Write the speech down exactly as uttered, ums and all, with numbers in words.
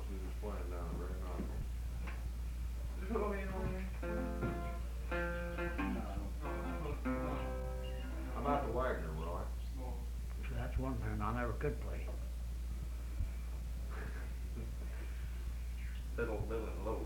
we was playing down at Ray Knoxville. Did you put my name on there? No, I don't. How about the Wagner, Roy? So that's one thing I never could play. Fiddle, fiddle, and low